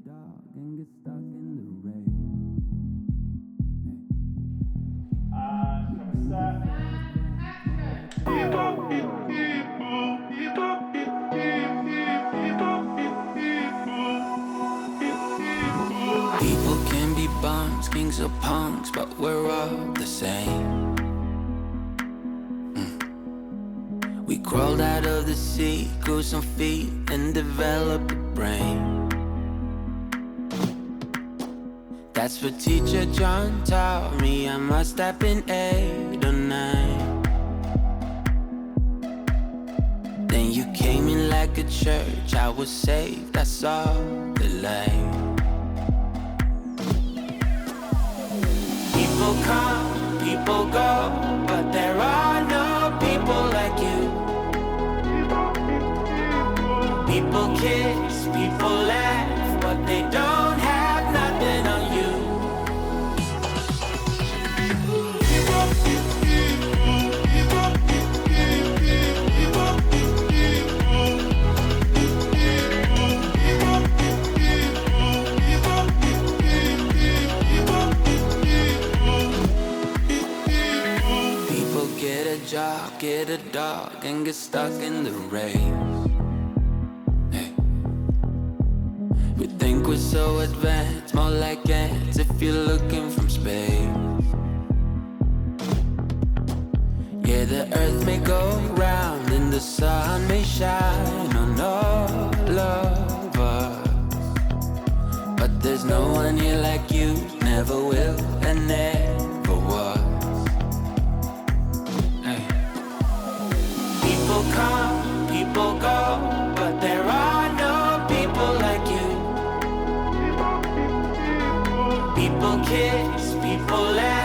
dog and get stuck in the rain. People can be bums, kings or punks, but we're all the same. We crawled out of the sea, grew some feet, and developed a brain. That's what teacher John taught me. I must have been 8 or 9. Then you came in like a church, I was saved, I saw the light. People come, people go, but there are no people like you. People kiss, people laugh, but they don't have nothing on you. People get a job, get a dog, and get stuck in the rain. We think we're so advanced, more like ants if you're looking from space. Yeah, the earth may go round and the sun may shine on all of us, but there's no one here like you, never will and never was. Hey. People come, people go, but there are no people like you. People kiss, people laugh.